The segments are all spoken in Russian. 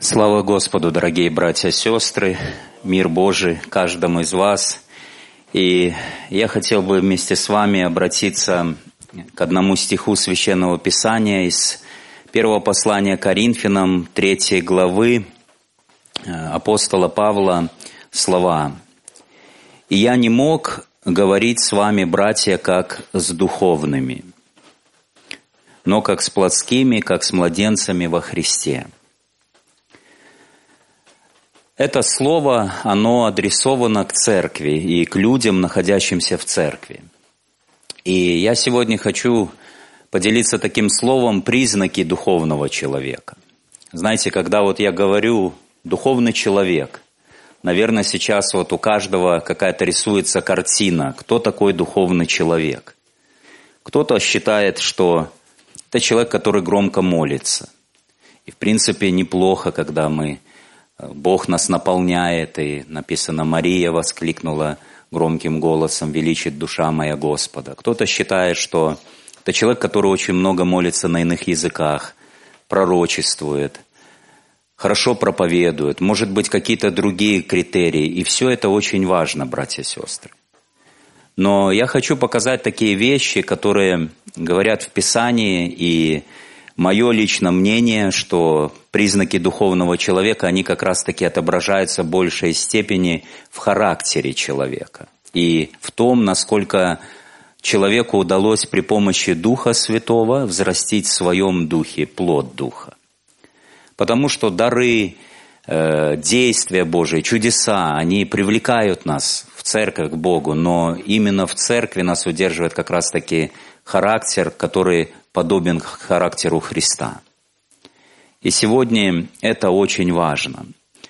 Слава Господу, дорогие братья и сестры, мир Божий каждому из вас. И я хотел бы вместе с вами обратиться к одному стиху Священного Писания из первого послания Коринфянам, 3 главы апостола Павла, слова. «И я не мог говорить с вами, братья, как с духовными, но как с плотскими, как с младенцами во Христе». Это слово, оно адресовано к церкви и к людям, находящимся в церкви. И я сегодня хочу поделиться таким словом «признаки духовного человека». Знаете, когда вот я говорю «духовный человек», наверное, сейчас вот у каждого какая-то рисуется картина, кто такой духовный человек. Кто-то считает, что это человек, который громко молится. И в принципе неплохо, когда Бог нас наполняет, и написано, Мария воскликнула громким голосом, величит душа моя Господа. Кто-то считает, что это человек, который очень много молится на иных языках, пророчествует, хорошо проповедует, может быть, какие-то другие критерии. И все это очень важно, братья и сестры. Но я хочу показать такие вещи, которые говорят в Писании, и мое личное мнение, что признаки духовного человека, они как раз-таки отображаются в большей степени в характере человека и в том, насколько человеку удалось при помощи Духа Святого взрастить в своем духе плод Духа. Потому что дары, действия Божии, чудеса, они привлекают нас в церковь к Богу, но именно в церкви нас удерживает как раз-таки характер, который подобен характеру Христа. И сегодня это очень важно.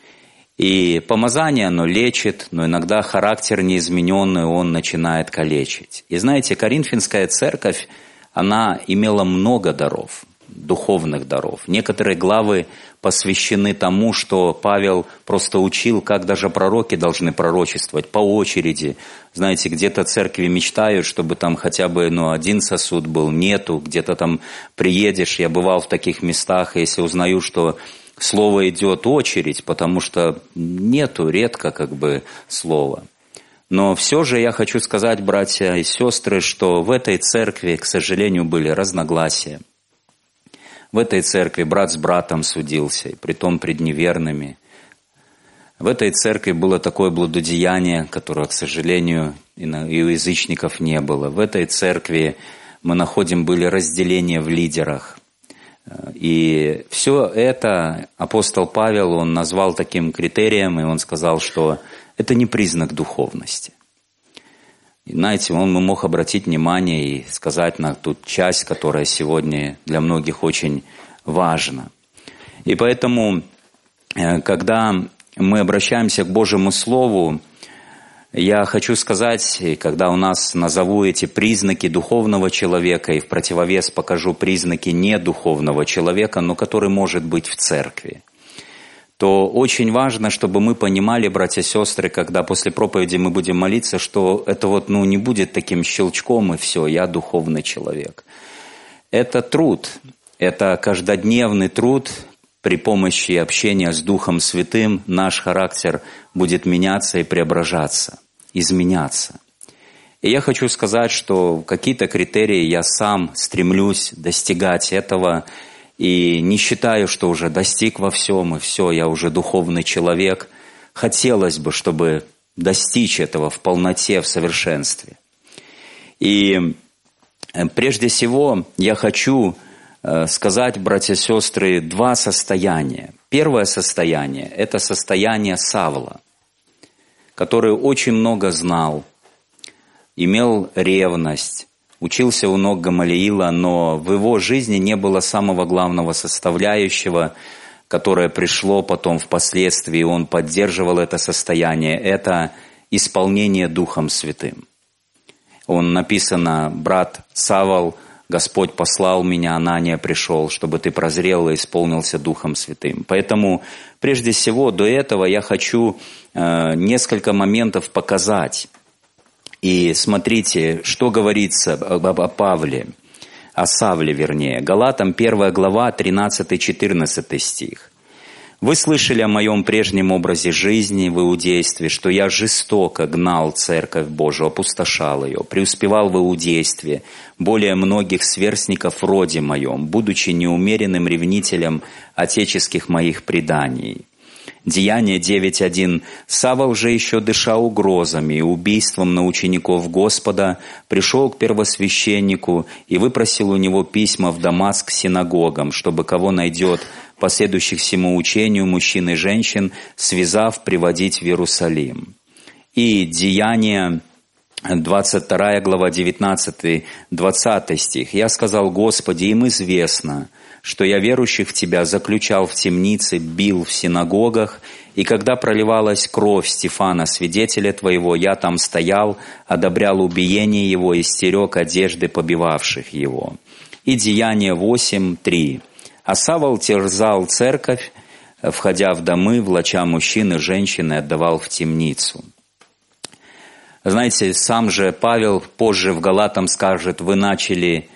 И помазание, оно лечит, но иногда характер неизмененный, он начинает калечить. И знаете, Коринфянская церковь, она имела много даров, духовных даров. Некоторые главы посвящены тому, что Павел просто учил, как даже пророки должны пророчествовать по очереди. Знаете, где-то церкви мечтают, чтобы там хотя бы один сосуд был, нету. Где-то там приедешь, я бывал в таких местах, и если узнаю, что слово идет очередь, потому что нету редко слова. Но все же я хочу сказать, братья и сестры, что в этой церкви, к сожалению, были разногласия. В этой церкви брат с братом судился, и притом пред неверными. В этой церкви было такое блудодеяние, которого, к сожалению, и у язычников не было. В этой церкви мы находим были разделения в лидерах. И все это апостол Павел, он назвал таким критерием, и он сказал, что это не признак духовности. И знаете, он мог обратить внимание и сказать на ту часть, которая сегодня для многих очень важна. И поэтому, когда мы обращаемся к Божьему Слову, я хочу сказать, когда у нас назову эти признаки духовного человека, и в противовес покажу признаки недуховного человека, но который может быть в церкви, то очень важно, чтобы мы понимали, братья и сестры, когда после проповеди мы будем молиться, что это не будет таким щелчком, и все, я духовный человек. Это труд, это каждодневный труд. При помощи общения с Духом Святым наш характер будет меняться и преображаться, изменяться. И я хочу сказать, что какие-то критерии я сам стремлюсь достигать этого, и не считаю, что уже достиг во всем, и все, я уже духовный человек. Хотелось бы, чтобы достичь этого в полноте, в совершенстве. И прежде всего я хочу сказать, братья и сестры, два состояния. Первое состояние – это состояние Савла, который очень много знал, имел ревность, учился у ног Гамалиила, но в его жизни не было самого главного составляющего, которое пришло потом впоследствии, он поддерживал это состояние, это исполнение Духом Святым. Он написано, брат Савл, Господь послал меня, Анания пришел, чтобы ты прозрел и исполнился Духом Святым. Поэтому, прежде всего, до этого я хочу несколько моментов показать. И смотрите, что говорится о Павле, о Савле вернее. Галатам 1 глава, 13-14 стих. Вы слышали о моем прежнем образе жизни в иудействе, что я жестоко гнал церковь Божию, опустошал ее, преуспевал в иудействе более многих сверстников в роде моем, будучи неумеренным ревнителем отеческих моих преданий. Деяние 9.1. Савол же еще дыша угрозами и убийством на учеников Господа, пришел к первосвященнику и выпросил у него письма в Дамаск к синагогам, чтобы кого найдет последующих всему учению мужчин и женщин, связав, приводить в Иерусалим. И Деяние 22 глава 19-20 стих. «Я сказал: Господи, им известно, что я верующих в Тебя заключал в темнице, бил в синагогах, и когда проливалась кровь Стефана, свидетеля Твоего, я там стоял, одобрял убиение его и стерег одежды побивавших его». И Деяние 8.3. «А Савол терзал церковь, входя в домы, влача мужчин и женщин, и отдавал в темницу». Знаете, сам же Павел позже в Галатам скажет: вы начали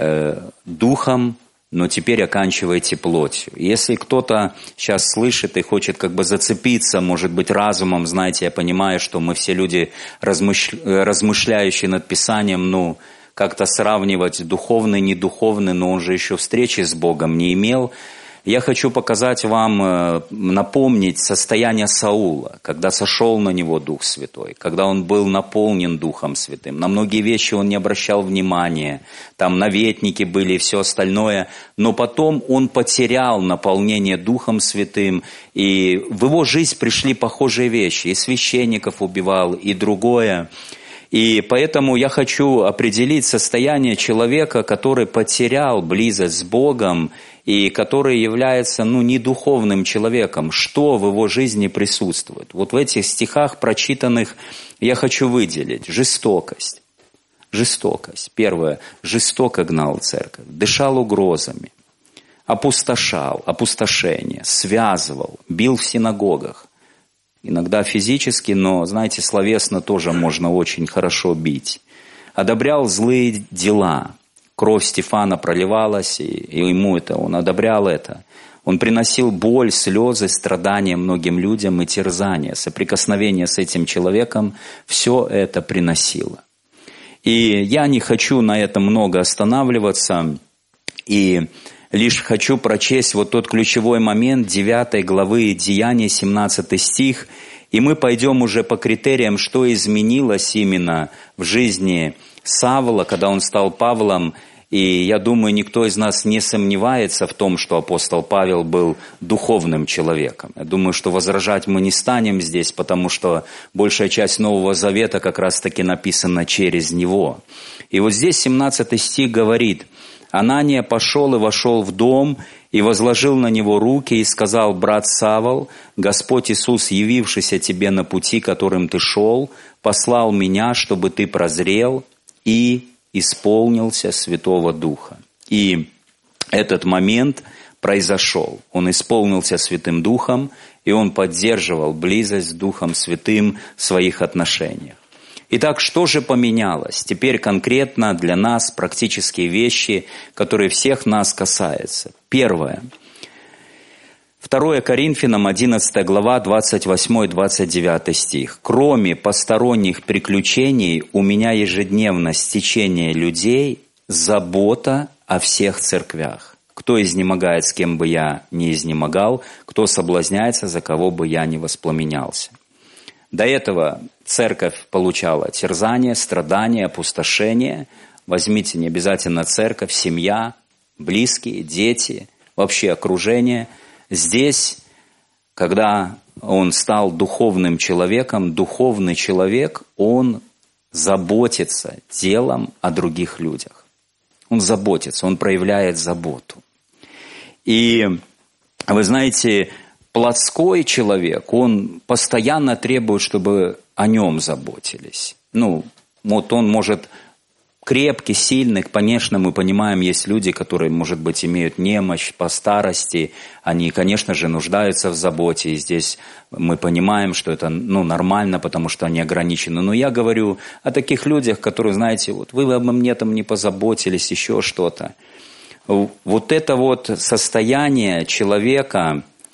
духом, но теперь оканчиваете плотью. Если кто-то сейчас слышит и хочет как бы зацепиться, может быть, разумом, знаете, я понимаю, что мы все люди, размышляющие над Писанием, как-то сравнивать духовный, недуховный, но он же еще встречи с Богом не имел. Я хочу показать вам, напомнить состояние Саула, когда сошел на него Дух Святой, когда он был наполнен Духом Святым. На многие вещи он не обращал внимания, там наветники были и все остальное, но потом он потерял наполнение Духом Святым, и в его жизнь пришли похожие вещи, и священников убивал, и другое. И поэтому я хочу определить состояние человека, который потерял близость с Богом и который является не духовным человеком. Что в его жизни присутствует? Вот в этих стихах прочитанных я хочу выделить жестокость. Жестокость. Первое. Жестоко гнал церковь, дышал угрозами, опустошал, опустошение, связывал, бил в синагогах. Иногда физически, но, знаете, словесно тоже можно очень хорошо бить. Одобрял злые дела. Кровь Стефана проливалась, и ему он одобрял это. Он приносил боль, слезы, страдания многим людям и терзания. Соприкосновение с этим человеком все это приносило. И я не хочу на этом много останавливаться, и лишь хочу прочесть вот тот ключевой момент 9 главы Деяния, 17 стих, и мы пойдем уже по критериям, что изменилось именно в жизни Савла, когда он стал Павлом. И я думаю, никто из нас не сомневается в том, что апостол Павел был духовным человеком. Я думаю, что возражать мы не станем здесь, потому что большая часть Нового Завета как раз-таки написана через него. И вот здесь 17 стих говорит: «Анания пошел и вошел в дом, и возложил на него руки, и сказал: брат Савл, Господь Иисус, явившийся тебе на пути, которым ты шел, послал меня, чтобы ты прозрел и исполнился Святого Духа». И этот момент произошел. Он исполнился Святым Духом, и он поддерживал близость с Духом Святым в своих отношениях. Итак, что же поменялось? Теперь конкретно для нас практические вещи, которые всех нас касаются. Первое. 2 Коринфянам 11 глава 28-29 стих. «Кроме посторонних приключений у меня ежедневно стечение людей, забота о всех церквях. Кто изнемогает, с кем бы я ни изнемогал, кто соблазняется, за кого бы я ни воспламенялся». До этого церковь получала терзание, страдания, опустошение. Возьмите не обязательно церковь, семья, близкие, дети, вообще окружение. Здесь, когда он стал духовным человеком, духовный человек, он заботится делом о других людях. Он заботится, он проявляет заботу. И вы знаете, плотской человек, он постоянно требует, чтобы о нем заботились. Вот он может крепкий, сильный, конечно, мы понимаем, есть люди, которые, может быть, имеют немощь по старости, они, конечно же, нуждаются в заботе, и здесь мы понимаем, что это нормально, потому что они ограничены. Но я говорю о таких людях, которые, знаете, вот вы обо мне там не позаботились, еще что-то. Вот это вот состояние человека,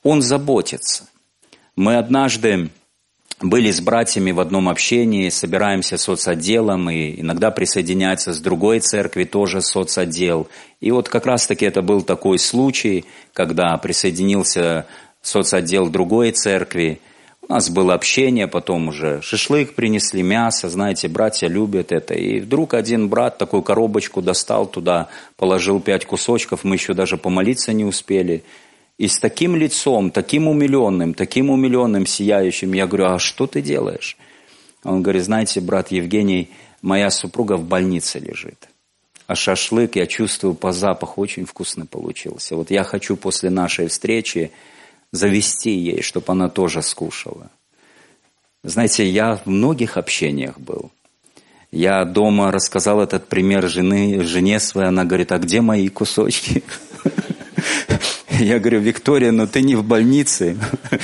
Он заботится. Мы однажды были с братьями в одном общении, собираемся соцотделом, и иногда присоединяется с другой церкви тоже соцотдел. И вот как раз-таки это был такой случай, когда присоединился соцотдел другой церкви. У нас было общение, потом уже шашлык принесли, мясо, знаете, братья любят это. И вдруг один брат такую коробочку достал туда, положил 5 кусочков, мы еще даже помолиться не успели. И с таким лицом, таким умиленным, сияющим, я говорю, а что ты делаешь? Он говорит, знаете, брат Евгений, моя супруга в больнице лежит. А шашлык, я чувствую по запаху, очень вкусно получился. Вот я хочу после нашей встречи завести ей, чтобы она тоже скушала. Знаете, я в многих общениях был. Я дома рассказал этот пример жене своей, она говорит, а где мои кусочки? Я говорю, Виктория, но ты не в больнице.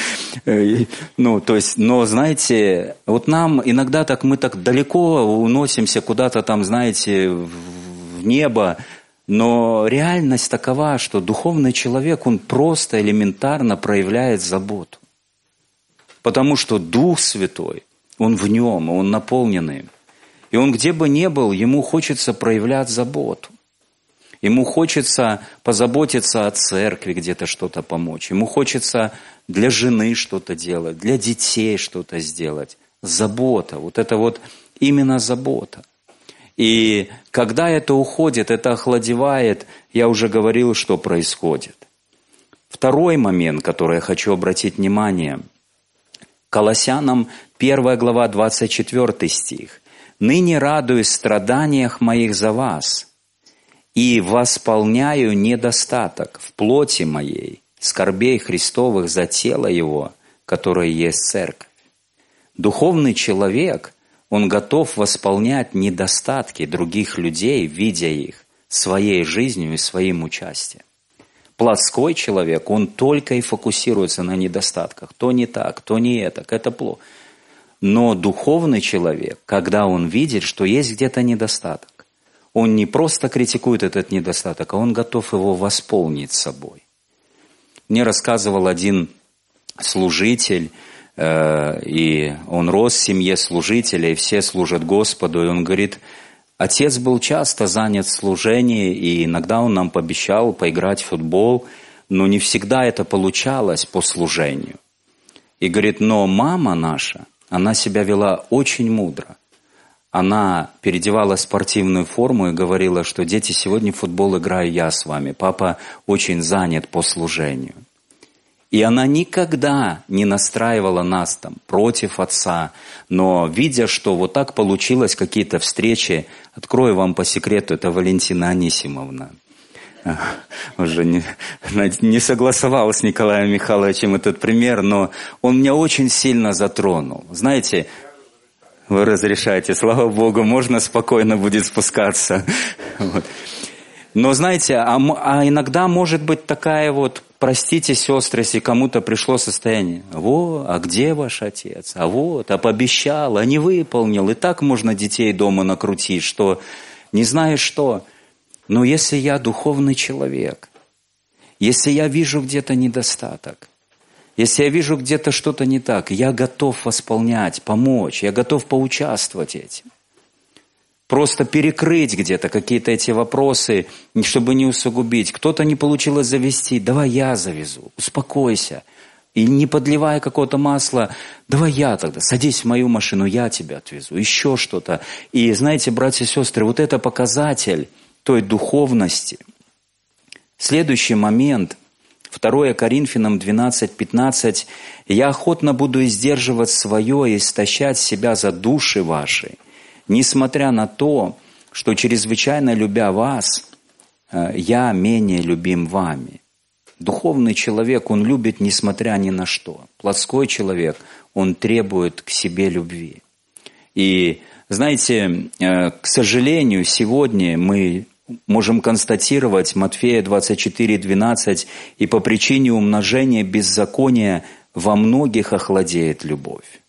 Но знаете, вот нам иногда мы так далеко уносимся куда-то там, знаете, в небо, но реальность такова, что духовный человек, он просто элементарно проявляет заботу. Потому что Дух Святой, он в нем, он наполнен им. И он где бы ни был, ему хочется проявлять заботу. Ему хочется позаботиться о церкви, где-то что-то помочь. Ему хочется для жены что-то делать, для детей что-то сделать. Забота, вот это вот именно забота. И когда это уходит, это охладевает, я уже говорил, что происходит. Второй момент, который я хочу обратить внимание. Колоссянам 1 глава 24 стих. «Ныне радуюсь в страданиях моих за вас, и восполняю недостаток в плоти моей, скорбей Христовых за тело Его, которое есть церковь». Духовный человек, он готов восполнять недостатки других людей, видя их своей жизнью и своим участием. Плотской человек, он только и фокусируется на недостатках. То не так, то не это плохо. Но духовный человек, когда он видит, что есть где-то недостаток, он не просто критикует этот недостаток, а он готов его восполнить собой. Мне рассказывал один служитель, и он рос в семье служителя, и все служат Господу, и он говорит, отец был часто занят в служении, и иногда он нам пообещал поиграть в футбол, но не всегда это получалось по служению. И говорит, но мама наша, она себя вела очень мудро. Она переодевала спортивную форму и говорила, что дети, сегодня в футбол играю я с вами, папа очень занят по служению. И она никогда не настраивала нас там против отца, но видя, что вот так получилось, какие-то встречи, открою вам по секрету, это Валентина Анисимовна. Уже не согласовал с Николаем Михайловичем этот пример, но он меня очень сильно затронул. Знаете, вы разрешаете, слава Богу, можно спокойно будет спускаться. Вот. Но знаете, а иногда может быть такая вот, простите, сестры, если кому-то пришло состояние. А где ваш отец? А пообещал, а не выполнил. И так можно детей дома накрутить, что не знаешь что. Но если я духовный человек, если я вижу где-то недостаток, если я вижу где-то что-то не так, я готов восполнять, помочь, я готов поучаствовать этим. Просто перекрыть где-то какие-то эти вопросы, чтобы не усугубить. Кто-то не получилось завести, давай я завезу, успокойся. И не подливая какого-то масла, давай я тогда, садись в мою машину, я тебя отвезу, еще что-то. И знаете, братья и сестры, вот это показатель той духовности. Следующий момент – 2 Коринфянам 12:15. «Я охотно буду издерживать свое и истощать себя за души ваши, несмотря на то, что чрезвычайно любя вас, я менее любим вами». Духовный человек, он любит несмотря ни на что. Плотской человек, он требует к себе любви. И знаете, к сожалению, сегодня мы можем констатировать Матфея 24:12, «И по причине умножения беззакония во многих охладеет любовь».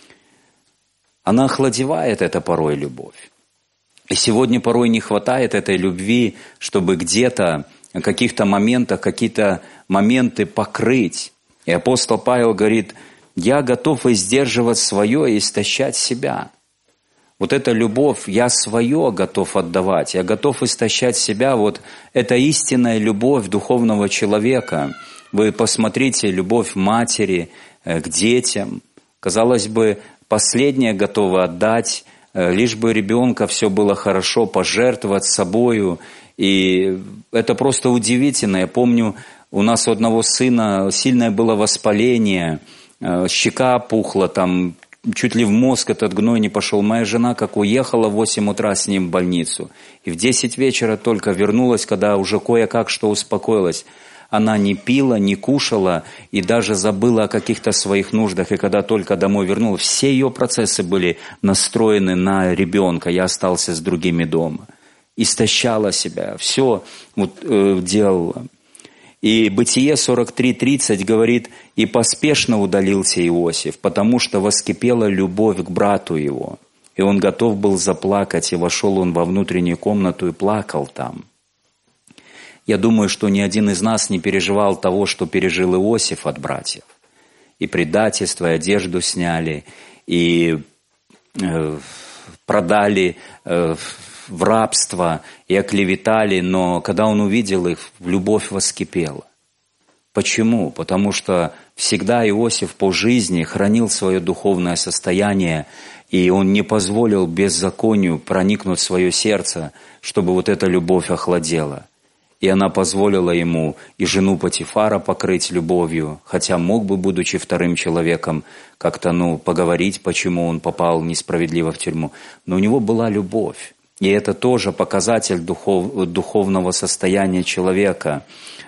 Она охладевает, это порой любовь. И сегодня порой не хватает этой любви, чтобы где-то, в каких-то моментах, какие-то моменты покрыть. И апостол Павел говорит: я готов издерживать свое и истощать себя. Вот эта любовь, я свое готов отдавать, я готов истощать себя. Вот это истинная любовь духовного человека. Вы посмотрите, любовь матери к детям. Казалось бы, последнее готово отдать, лишь бы ребенка все было хорошо, пожертвовать собою. И это просто удивительно. Я помню, у нас у одного сына сильное было воспаление, щека опухла, там чуть ли в мозг этот гной не пошел. Моя жена как уехала в 8 утра с ним в больницу. И в 10 вечера только вернулась, когда уже кое-как что успокоилась. Она не пила, не кушала и даже забыла о каких-то своих нуждах. И когда только домой вернулась, все ее процессы были настроены на ребенка. Я остался с другими дома. Истощала себя, все делала. И Бытие 43:30 говорит: «И поспешно удалился Иосиф, потому что воскипела любовь к брату его. И он готов был заплакать, и вошел он во внутреннюю комнату и плакал там». Я думаю, что ни один из нас не переживал того, что пережил Иосиф от братьев. И предательство, и одежду сняли, и продали в рабство, и оклеветали, но когда он увидел их, любовь воскипела. Почему? Потому что всегда Иосиф по жизни хранил свое духовное состояние, и он не позволил беззаконию проникнуть в свое сердце, чтобы вот эта любовь охладела. И она позволила ему и жену Потифара покрыть любовью, хотя мог бы, будучи вторым человеком, как-то поговорить, почему он попал несправедливо в тюрьму. Но у него была любовь. И это тоже показатель духовного состояния человека.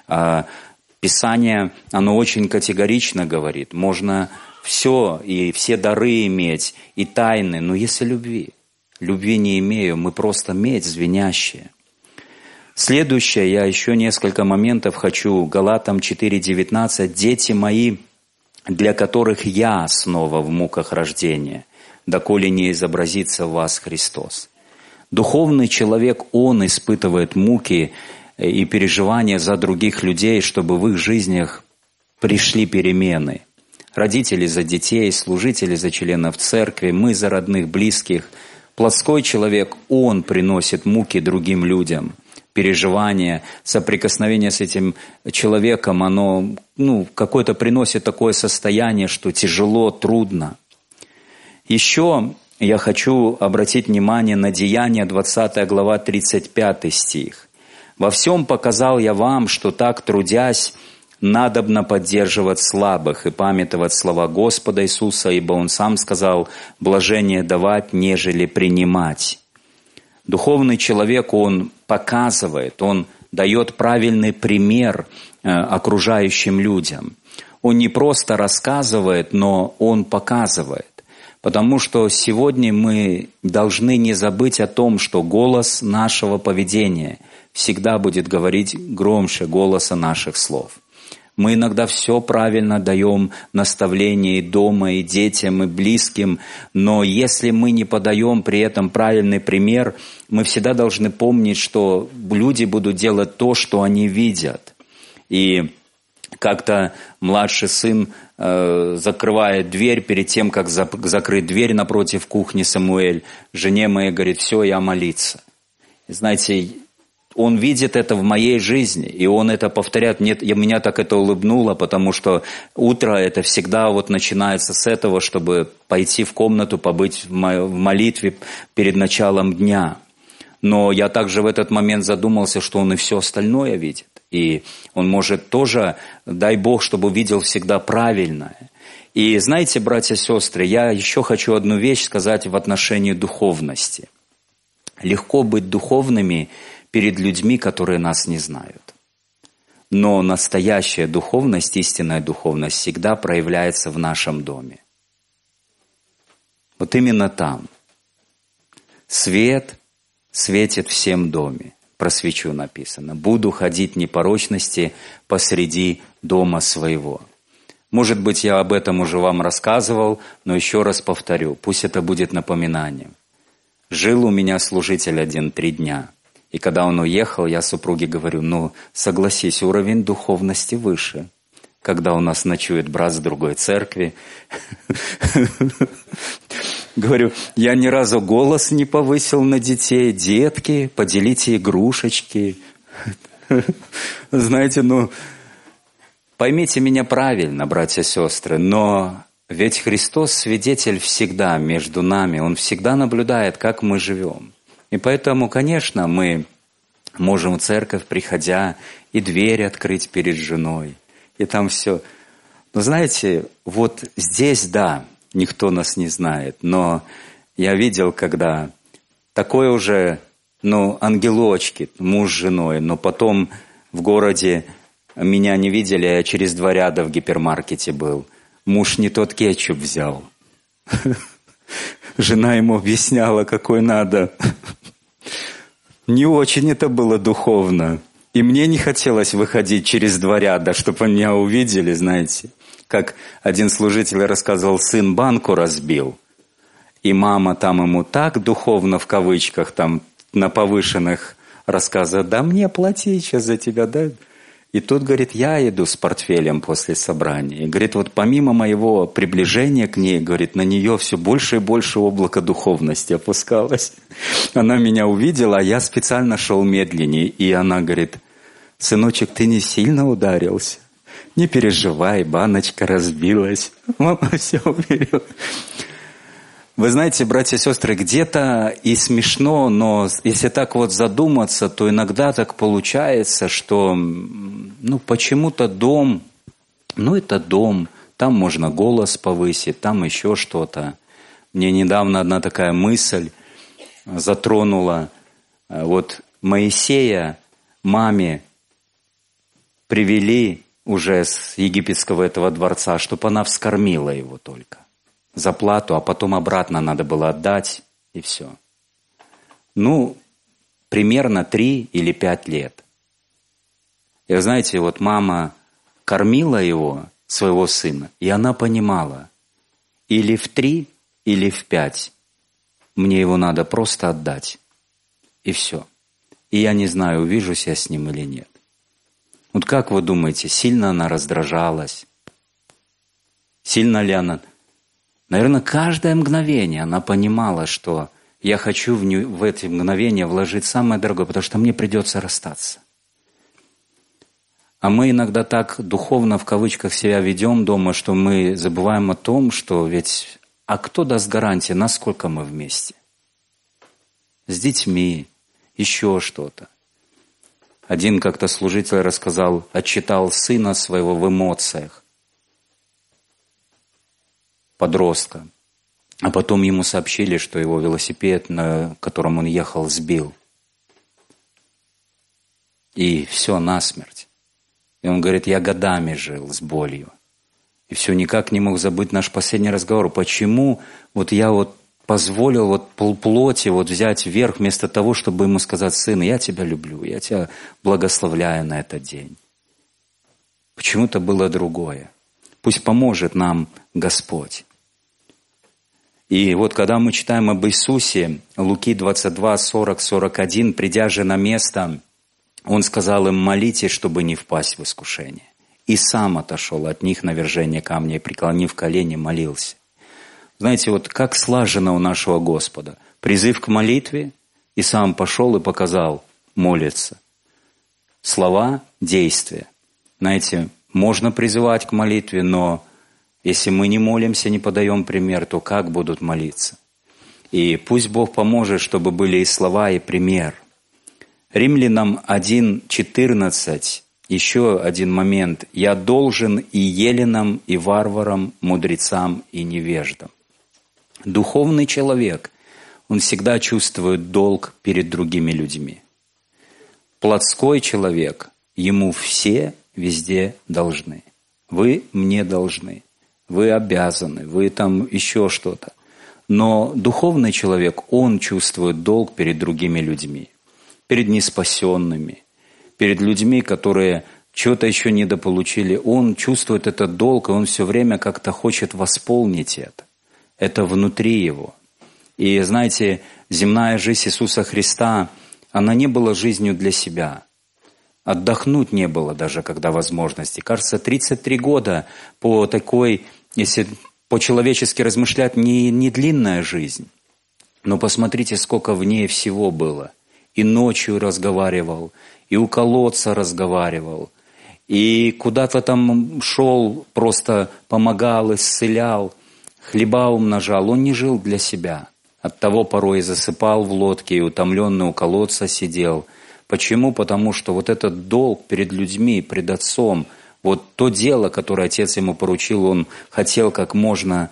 Писание, оно очень категорично говорит: можно все и все дары иметь, и тайны, но если любви не имею, мы просто медь звенящая. Следующее, я еще несколько моментов хочу. Галатам 4:19. «Дети мои, для которых я снова в муках рождения, доколе не изобразится в вас Христос». Духовный человек, он испытывает муки и переживания за других людей, чтобы в их жизнях пришли перемены. Родители за детей, служители за членов церкви, мы за родных, близких. Плотской человек, он приносит муки другим людям. Переживание, соприкосновение с этим человеком, оно какое-то приносит такое состояние, что тяжело, трудно. Еще я хочу обратить внимание на Деяния, 20 глава, 35 стих. «Во всем показал я вам, что так, трудясь, надобно поддерживать слабых и памятовать слова Господа Иисуса, ибо Он сам сказал: блажение давать, нежели принимать». Духовный человек, он показывает, он дает правильный пример окружающим людям. Он не просто рассказывает, но он показывает. Потому что сегодня мы должны не забыть о том, что голос нашего поведения всегда будет говорить громче голоса наших слов. Мы иногда все правильно даем наставления и дома, и детям, и близким, но если мы не подаем при этом правильный пример, мы всегда должны помнить, что люди будут делать то, что они видят. И как-то младший сын закрывает дверь перед тем, как закрыть дверь напротив кухни, Самуэль, жене моей говорит: все, я молиться. И знаете, он видит это в моей жизни, и он это повторяет. Меня так это улыбнуло, потому что утро это всегда начинается с этого, чтобы пойти в комнату, побыть в молитве перед началом дня. Но я также в этот момент задумался, что он и все остальное видит. И он может тоже, дай Бог, чтобы видел всегда правильное. И знаете, братья и сестры, я еще хочу одну вещь сказать в отношении духовности. Легко быть духовными перед людьми, которые нас не знают. Но настоящая духовность, истинная духовность всегда проявляется в нашем доме. Вот именно там. Свет светит всем доме. Про свечу написано: «Буду ходить в непорочности посреди дома своего». Может быть, я об этом уже вам рассказывал, но еще раз повторю, пусть это будет напоминанием. Жил у меня служитель один 3 дня. И когда он уехал, я супруге говорю: согласись, уровень духовности выше. когда у нас ночует брат с другой церкви. Говорю, я ни разу голос не повысил на детей. Детки, поделите игрушечки. Знаете, поймите меня правильно, братья и сестры, но ведь Христос свидетель всегда между нами. Он всегда наблюдает, как мы живем. И поэтому, конечно, мы можем в церковь, приходя, и дверь открыть перед женой, и там все. Но знаете, вот здесь, да, никто нас не знает, но я видел, когда такое уже, ангелочки, муж с женой, но потом в городе меня не видели, я через 2 ряда в гипермаркете был. Муж не тот кетчуп взял. Жена ему объясняла, какой надо. Не очень это было духовно. И мне не хотелось выходить через 2 ряда, чтобы меня увидели, знаете. Как один служитель рассказывал, сын банку разбил. И мама там ему так духовно, в кавычках, там на повышенных рассказывает, да мне плати сейчас за тебя, да. И тут, говорит, я иду с портфелем после собрания. И, говорит, вот помимо моего приближения к ней, говорит, на нее все больше и больше облако духовности опускалось. Она меня увидела, а я специально шел медленнее. И она говорит, сыночек, ты не сильно ударился? Не переживай, баночка разбилась. Мама все уберет. Вы знаете, братья и сестры, где-то и смешно, но если так вот задуматься, то иногда так получается, что почему-то дом, это дом, там можно голос повысить, там еще что-то. Мне недавно одна такая мысль затронула. Вот Моисея маме привели уже с египетского этого дворца, чтобы она вскормила его только за плату, а потом обратно надо было отдать, и все. Примерно 3 или 5 лет. И вы знаете, вот мама кормила его, своего сына, и она понимала, или в 3, или в 5 мне его надо просто отдать, и все. И я не знаю, увижусь я с ним или нет. Вот как вы думаете, сильно она раздражалась? Сильно ли она... Наверное, каждое мгновение она понимала, что я хочу в эти мгновения вложить самое дорогое, потому что мне придется расстаться. А мы иногда так духовно, в кавычках, себя ведем дома, что мы забываем о том, что ведь... А кто даст гарантии, насколько мы вместе? С детьми, еще что-то. Один как-то служитель рассказал, отчитал сына своего в эмоциях. Подростка. А потом ему сообщили, что его велосипед, на котором он ехал, сбил. И все насмерть. И он говорит, я годами жил с болью. И все никак не мог забыть наш последний разговор. Почему я позволил полплоти взять вверх вместо того, чтобы ему сказать, сын, я тебя люблю, я тебя благословляю на этот день. Почему-то было другое. Пусть поможет нам Господь. И вот когда мы читаем об Иисусе, Луки 22, 40, 41, придя же на место, Он сказал им, молитесь, чтобы не впасть в искушение. И сам отошел от них на вержение камня и, преклонив колени, молился. Знаете, как слажено у нашего Господа. Призыв к молитве, и сам пошел и показал, молится. Слова, действия. Знаете, можно призывать к молитве, но если мы не молимся, не подаем пример, то как будут молиться? И пусть Бог поможет, чтобы были и слова, и пример. Римлянам 1:14, еще один момент. «Я должен и еленам, и варварам, мудрецам и невеждам». Духовный человек, он всегда чувствует долг перед другими людьми. Плотской человек, ему все везде должны. Вы мне должны. Вы обязаны, вы там еще что-то. Но духовный человек, он чувствует долг перед другими людьми, перед неспасенными, перед людьми, которые чего-то еще недополучили. Он чувствует этот долг, и он все время как-то хочет восполнить это. Это внутри его. И знаете, земная жизнь Иисуса Христа, она не была жизнью для себя. Отдохнуть не было даже, когда возможности. Кажется, 33 года по такой, если по-человечески размышлять, не длинная жизнь. Но посмотрите, сколько в ней всего было. И ночью разговаривал, и у колодца разговаривал, и куда-то там шел, просто помогал, исцелял, хлеба умножал. Он не жил для себя. Оттого порой и засыпал в лодке, и утомленный у колодца сидел. Почему? Потому что вот этот долг перед людьми, пред Отцом, вот то дело, которое Отец ему поручил, он хотел как можно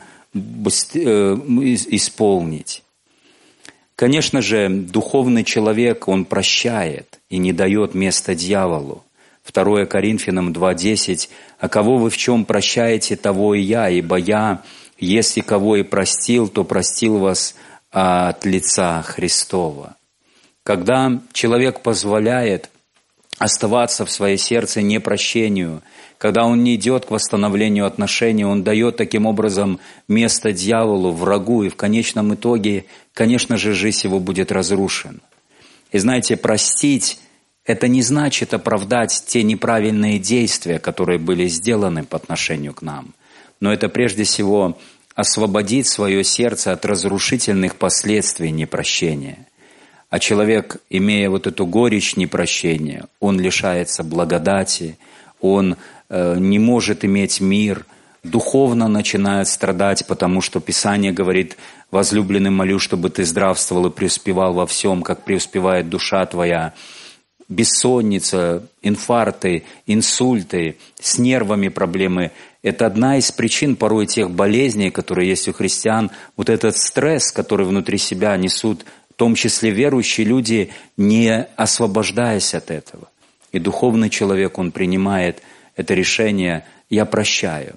исполнить. Конечно же, духовный человек, он прощает и не дает места дьяволу. 2 Коринфянам 2:10: «А кого вы в чем прощаете, того и я, ибо я, если кого и простил, то простил вас от лица Христова». Когда человек позволяет оставаться в своем сердце непрощению, когда он не идет к восстановлению отношений, он дает таким образом место дьяволу, врагу, и в конечном итоге, конечно же, жизнь его будет разрушена. И знаете, простить – это не значит оправдать те неправильные действия, которые были сделаны по отношению к нам, но это прежде всего освободить свое сердце от разрушительных последствий непрощения. А человек, имея вот эту горечь непрощения, он лишается благодати, он не может иметь мир, духовно начинает страдать, потому что Писание говорит: «Возлюбленный, молю, чтобы ты здравствовал и преуспевал во всем, как преуспевает душа твоя». Бессонница, инфаркты, инсульты, с нервами проблемы – это одна из причин порой тех болезней, которые есть у христиан, вот этот стресс, который внутри себя несут, в том числе верующие люди, не освобождаясь от этого. И духовный человек, он принимает это решение: «Я прощаю,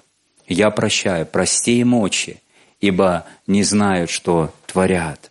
прости им, Отче, ибо не знают, что творят».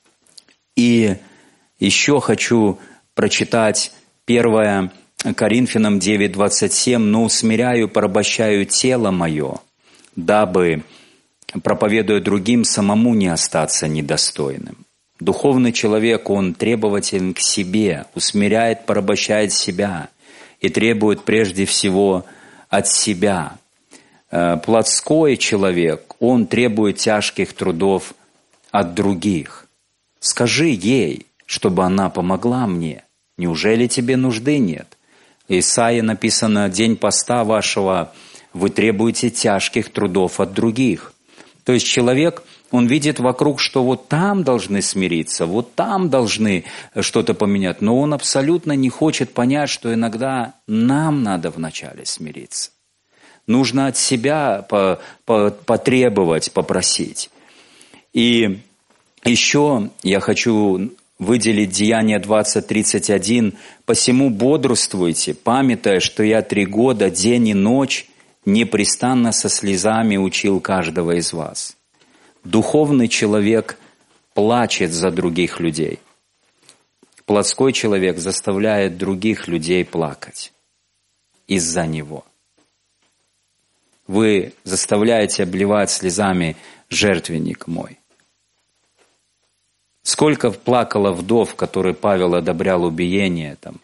И еще хочу прочитать 1 Коринфянам 9:27: «Но усмиряю, порабощаю тело мое, дабы, проповедуя другим, самому не остаться недостойным». Духовный человек, он требователен к себе, усмиряет, порабощает себя и требует прежде всего от себя. Плотской человек, он требует тяжких трудов от других. Скажи ей, чтобы она помогла мне. Неужели тебе нужды нет? Исайя написано: «День поста вашего вы требуете тяжких трудов от других». То есть человек, он видит вокруг, что вот там должны смириться, вот там должны что-то поменять, но он абсолютно не хочет понять, что иногда нам надо вначале смириться. Нужно от себя потребовать, попросить. И еще я хочу выделить Деяния 20:31. «Посему бодрствуйте, памятая, что я 3 года, день и ночь, непрестанно со слезами учил каждого из вас». Духовный человек плачет за других людей. Плотской человек заставляет других людей плакать из-за него. Вы заставляете обливать слезами жертвенник мой. Сколько плакало вдов, которые Павел одобрял убиение, там,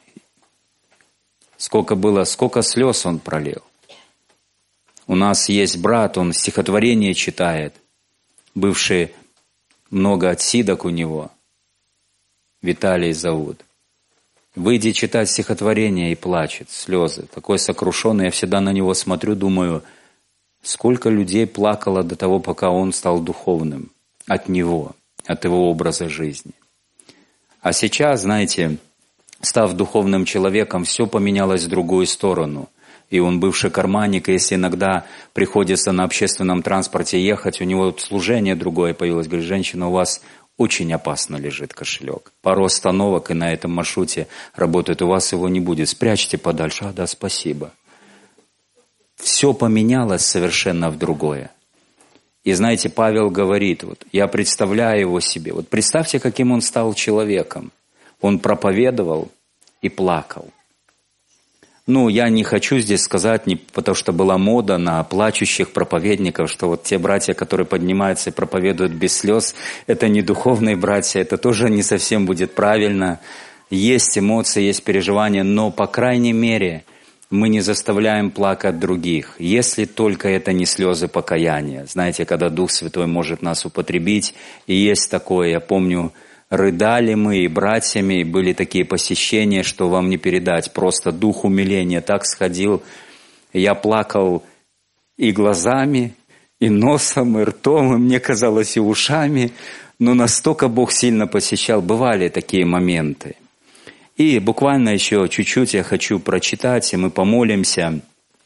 сколько слез он пролил. У нас есть брат, он стихотворение читает, бывший, много отсидок у него, Виталий зовут. Выйди читать стихотворение и плачет, слезы. Такой сокрушенный, я всегда на него смотрю, думаю, сколько людей плакало до того, пока он стал духовным от него, от его образа жизни. А сейчас, знаете, став духовным человеком, все поменялось в другую сторону. И он бывший карманник, и если иногда приходится на общественном транспорте ехать, у него служение другое появилось. Говорит: женщина, у вас очень опасно лежит кошелек. Пару остановок, и на этом маршруте работает, у вас его не будет. Спрячьте подальше. Да, спасибо. Все поменялось совершенно в другое. И знаете, Павел говорит, вот, я представляю его себе. Вот представьте, каким он стал человеком. Он проповедовал и плакал. Я не хочу здесь сказать, не потому что была мода на плачущих проповедников, что вот те братья, которые поднимаются и проповедуют без слез, это не духовные братья, это тоже не совсем будет правильно. есть эмоции, есть переживания, но, по крайней мере, мы не заставляем плакать других, если только это не слезы покаяния. Знаете, когда Дух Святой может нас употребить, и есть такое, я помню, рыдали мы и братьями, и были такие посещения, что вам не передать, просто дух умиления так сходил. Я плакал и глазами, и носом, и ртом, и мне казалось, и ушами, но настолько Бог сильно посещал, бывали такие моменты. И буквально еще чуть-чуть я хочу прочитать, и мы помолимся.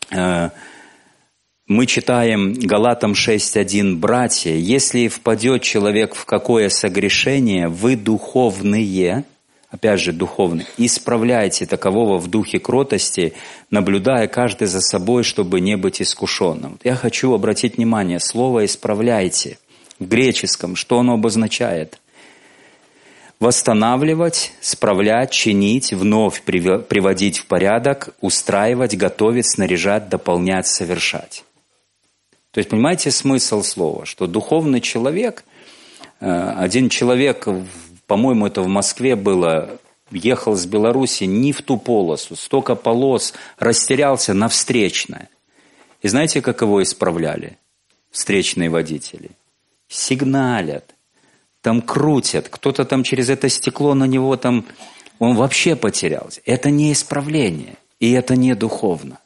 Мы читаем Галатам 6:1: «Братья, если впадет человек в какое согрешение, вы духовные», опять же духовные, «исправляйте такового в духе кротости, наблюдая каждый за собой, чтобы не быть искушенным». Я хочу обратить внимание, слово «исправляйте» в греческом, что оно обозначает? Восстанавливать, справлять, чинить, вновь приводить в порядок, устраивать, готовить, снаряжать, дополнять, совершать. То есть, понимаете смысл слова? Что духовный человек, один человек, по-моему, это в Москве было, ехал с Беларуси не в ту полосу, столько полос, растерялся на встречное. И знаете, как его исправляли? Встречные водители. Сигналят. Там крутят, кто-то там через это стекло на него там, он вообще потерялся. Это не исправление, и это не духовно.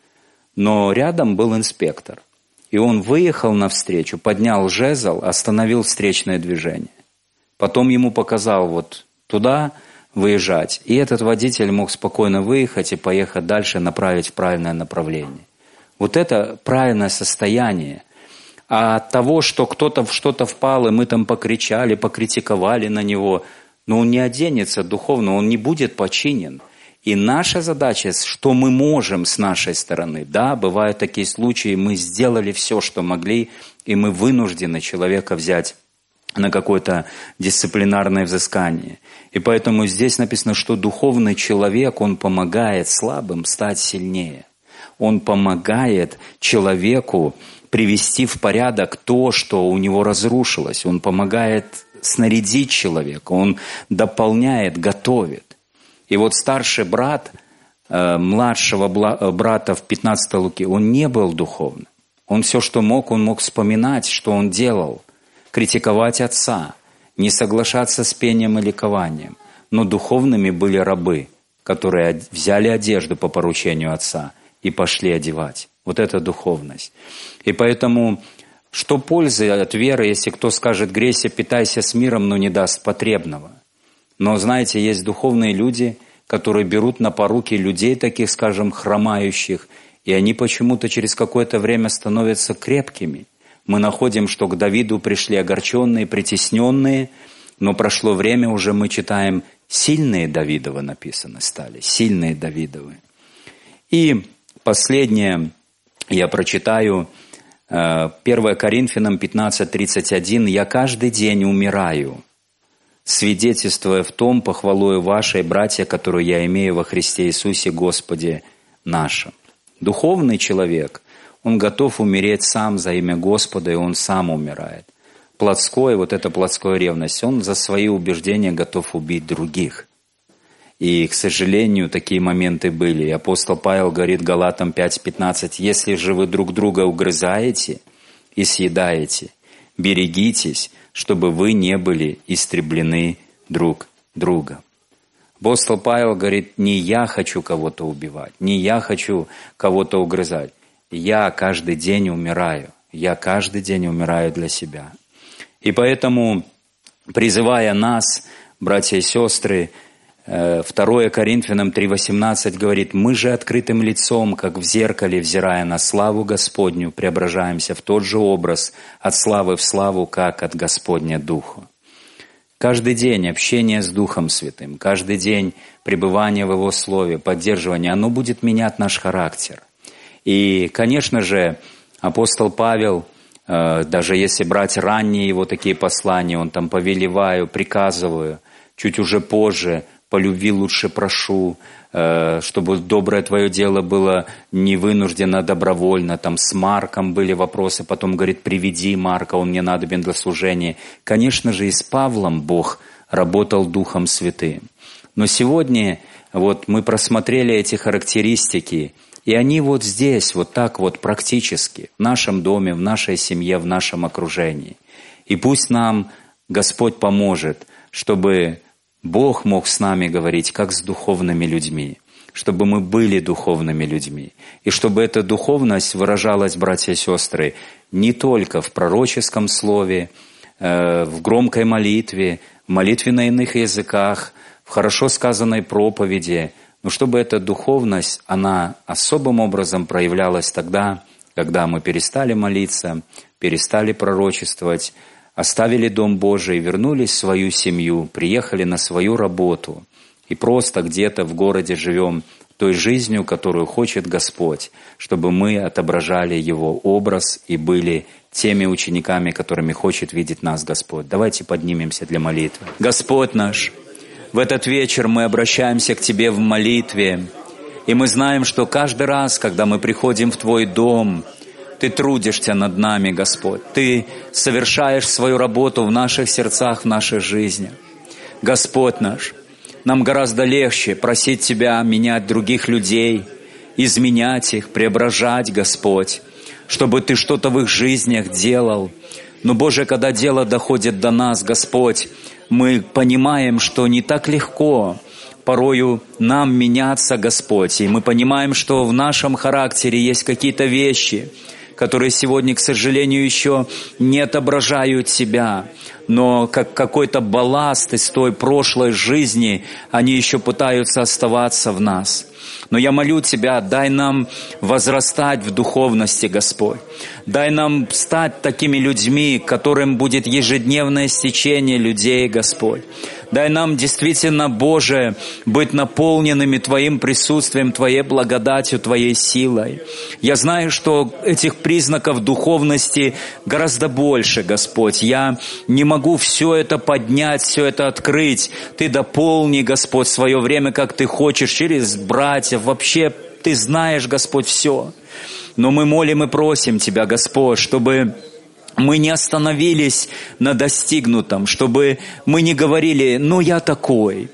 Но рядом был инспектор, и он выехал навстречу, поднял жезл, остановил встречное движение. Потом ему показал вот туда выезжать, и этот водитель мог спокойно выехать и поехать дальше, направить в правильное направление. Вот это правильное состояние. А от того, что кто-то в что-то впал, и мы там покричали, покритиковали на него, но он не оденется духовно, он не будет починен. И наша задача, что мы можем с нашей стороны. Да, бывают такие случаи, мы сделали все, что могли, и мы вынуждены человека взять на какое-то дисциплинарное взыскание. И поэтому здесь написано, что духовный человек, он помогает слабым стать сильнее. Он помогает человеку привести в порядок то, что у него разрушилось. Он помогает снарядить человека, он дополняет, готовит. И вот старший брат младшего брата в 15 Луки, он не был духовным. Он все, что мог, он мог вспоминать, что он делал, критиковать отца, не соглашаться с пением и ликованием. Но духовными были рабы, которые взяли одежду по поручению отца и пошли одевать. Вот это духовность. И поэтому, что пользы от веры, если кто скажет: грейся, питайся с миром, но не даст потребного. Но, знаете, есть духовные люди, которые берут на поруки людей таких, скажем, хромающих, и они почему-то через какое-то время становятся крепкими. Мы находим, что к Давиду пришли огорченные, притесненные, но прошло время, уже мы читаем, сильные Давидовы написано стали, сильные Давидовы. И последнее я прочитаю, 1 Коринфянам 15:31. «Я каждый день умираю, свидетельствуя в том похвалою вашей, братья, которую я имею во Христе Иисусе Господе нашем». Духовный человек, он готов умереть сам за имя Господа, и он сам умирает. Плотской, вот эта плотская ревность, он за свои убеждения готов убить других. И, к сожалению, такие моменты были. И апостол Павел говорит Галатам 5:15: «Если же вы друг друга угрызаете и съедаете, берегитесь, чтобы вы не были истреблены друг другом». Апостол Павел говорит: не я хочу кого-то убивать, не я хочу кого-то угрызать. Я каждый день умираю. Я каждый день умираю для себя. И поэтому, призывая нас, братья и сестры, 2 Коринфянам 3:18 говорит: «Мы же открытым лицом, как в зеркале, взирая на славу Господню, преображаемся в тот же образ, от славы в славу, как от Господня Духа». Каждый день общение с Духом Святым, каждый день пребывание в Его Слове, поддерживание, оно будет менять наш характер. И, конечно же, апостол Павел, даже если брать ранние его такие послания, он там повелеваю, приказываю, чуть уже позже, по любви лучше прошу, чтобы доброе твое дело было не вынуждено, а добровольно. Там с Марком были вопросы, потом говорит: приведи Марка, он мне надобен для служения. Конечно же, и с Павлом Бог работал Духом Святым. Но сегодня вот мы просмотрели эти характеристики, и они вот здесь, вот так вот практически, в нашем доме, в нашей семье, в нашем окружении. И пусть нам Господь поможет, чтобы Бог мог с нами говорить, как с духовными людьми, чтобы мы были духовными людьми, и чтобы эта духовность выражалась, братья и сестры, не только в пророческом слове, в громкой молитве, в молитве на иных языках, в хорошо сказанной проповеди, но чтобы эта духовность, она особым образом проявлялась тогда, когда мы перестали молиться, перестали пророчествовать, оставили Дом Божий, вернулись в свою семью, приехали на свою работу и просто где-то в городе живем той жизнью, которую хочет Господь, чтобы мы отображали Его образ и были теми учениками, которыми хочет видеть нас Господь. Давайте поднимемся для молитвы. Господь наш, в этот вечер мы обращаемся к Тебе в молитве, и мы знаем, что каждый раз, когда мы приходим в Твой дом, Ты трудишься над нами, Господь. Ты совершаешь свою работу в наших сердцах, в нашей жизни. Господь наш, нам гораздо легче просить Тебя менять других людей, изменять их, преображать, Господь, чтобы Ты что-то в их жизнях делал. Но, Боже, когда дело доходит до нас, Господь, мы понимаем, что не так легко порою нам меняться, Господь. И мы понимаем, что в нашем характере есть какие-то вещи, которые сегодня, к сожалению, еще не отображают Тебя. Но как какой-то балласт из той прошлой жизни, они еще пытаются оставаться в нас. Но я молю Тебя, дай нам возрастать в духовности, Господь. Дай нам стать такими людьми, которым будет ежедневное стечение людей, Господь. Дай нам действительно, Боже, быть наполненными Твоим присутствием, Твоей благодатью, Твоей силой. Я знаю, что этих признаков духовности гораздо больше, Господь. Я не могу все это поднять, все это открыть. Ты дополни, Господь, свое время, как Ты хочешь, через братьев. Вообще, Ты знаешь, Господь, все. Но мы молим и просим Тебя, Господь, чтобы мы не остановились на достигнутом, чтобы мы не говорили: «Ну, я такой,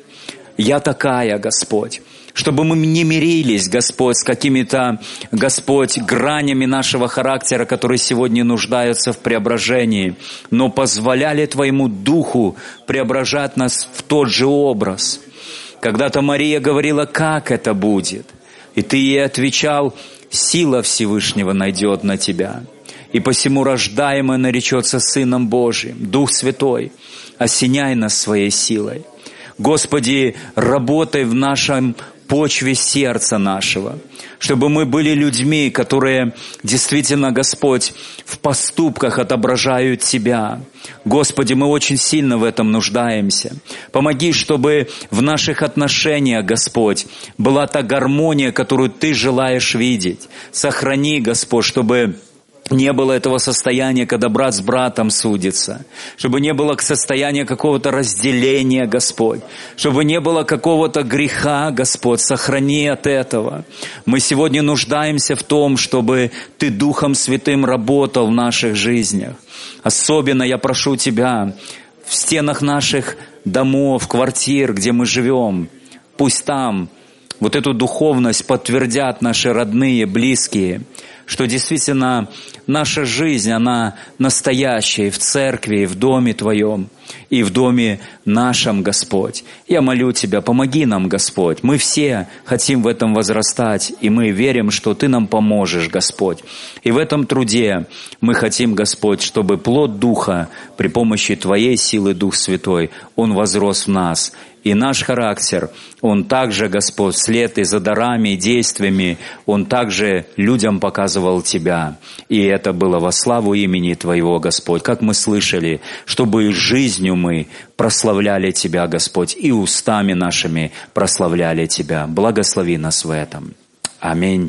я такая, Господь». Чтобы мы не мирились, Господь, с какими-то, Господь, гранями нашего характера, которые сегодня нуждаются в преображении, но позволяли Твоему Духу преображать нас в тот же образ. Когда-то Мария говорила: «Как это будет?» И Ты ей отвечал: «Сила Всевышнего найдет на тебя». И посему рождаемый наречется Сыном Божиим, Дух Святой, осеняй нас своей силой. Господи, работай в нашем почве сердца нашего, чтобы мы были людьми, которые действительно, Господь, в поступках отображают Тебя. Господи, мы очень сильно в этом нуждаемся. Помоги, чтобы в наших отношениях, Господь, была та гармония, которую Ты желаешь видеть. Сохрани, Господь, чтобы не было этого состояния, когда брат с братом судится, чтобы не было состояния какого-то разделения, Господь, чтобы не было какого-то греха, Господь, сохрани от этого. Мы сегодня нуждаемся в том, чтобы Ты Духом Святым работал в наших жизнях. Особенно я прошу Тебя, в стенах наших домов, квартир, где мы живем, пусть там вот эту духовность подтвердят наши родные, близкие, что действительно наша жизнь, она настоящая и в церкви, и в доме Твоем, и в доме нашем, Господь. Я молю Тебя, помоги нам, Господь. Мы все хотим в этом возрастать, и мы верим, что Ты нам поможешь, Господь. И в этом труде мы хотим, Господь, чтобы плод Духа при помощи Твоей силы, Дух Святой, он возрос в нас. И наш характер, он также, Господь, вслед и за дарами, и действиями, он также людям показывал Тебя. И это было во славу имени Твоего, Господь, как мы слышали, чтобы жизнью мы прославляли Тебя, Господь, и устами нашими прославляли Тебя. Благослови нас в этом. Аминь.